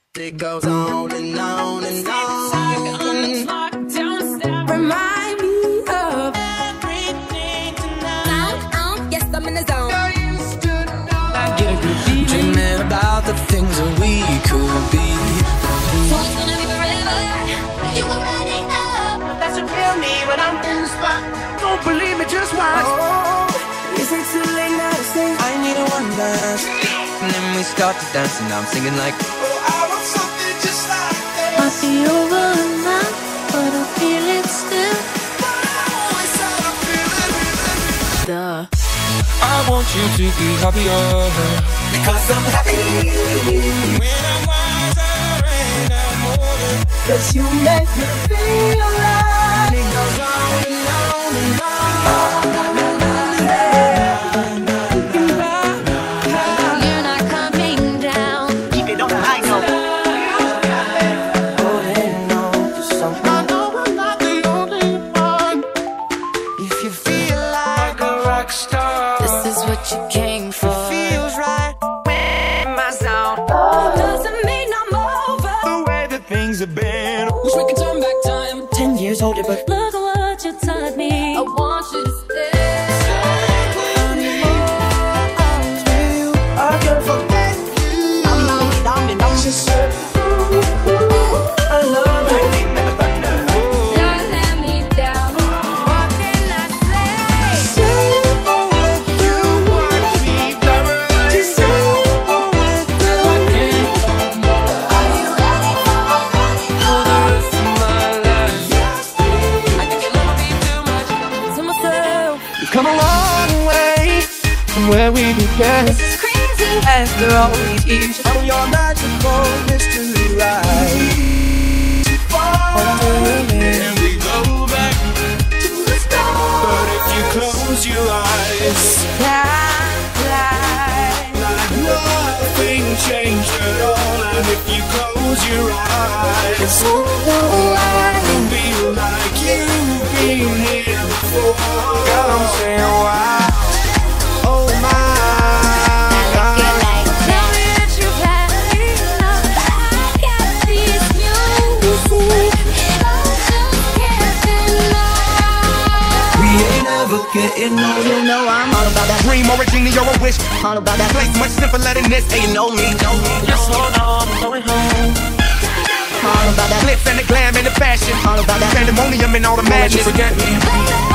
It goes on and on and on. Remind me of everything tonight. Yes, I'm in the zone. Dreaming about the things that we could be. So it's gonna be forever. You already know. That's a real me when I'm in the spot. Don't believe me, just watch. Oh, is it too late now to say I need a one dance? And then we start to dance and I'm singing like, oh, I want something just like this. Might be over now, but I feel it still. Duh. I want you to be happier, because I'm happy. when I'm wiser and I'm older. 'Cause you make me feel like it goes on and on and on. You're not coming down. Keep it on the high note. Holding on to something. I know I'm not the only one. If you feel like a rock star, This is what you came for. feels right in my zone. Doesn't mean I'm over. The way that things have been. Wish we could turn back time 10 years older, but Look at what you taught me. I want you to stay. I can't forget you. I'm just so I love you. Don't let me down. What can I say? Say with you, just say with you. Are you ready for the rest of my life? Yes, please. I think you love me too much. To myself, We've come a long way from where we began. this is crazy. After all these years, on your magical mystery ride. And we go back, To the stars. but if you close your eyes, like nothing changed at all. And if you close your eyes, it'll be like you've been here before. God, I'm saying wow, oh my. Tell me that you've had enough. I got this music. It all just can't enough. We ain't ever getting old, you know I'm all about that. Dream or a genie or a wish. All about that. Place much simpler than this. Hey, you know me. Just slow down, I'm going home. All about that. Glitz and the glam and the fashion. All about that. Pandemonium and all the Don't let you madness. forget me. Baby,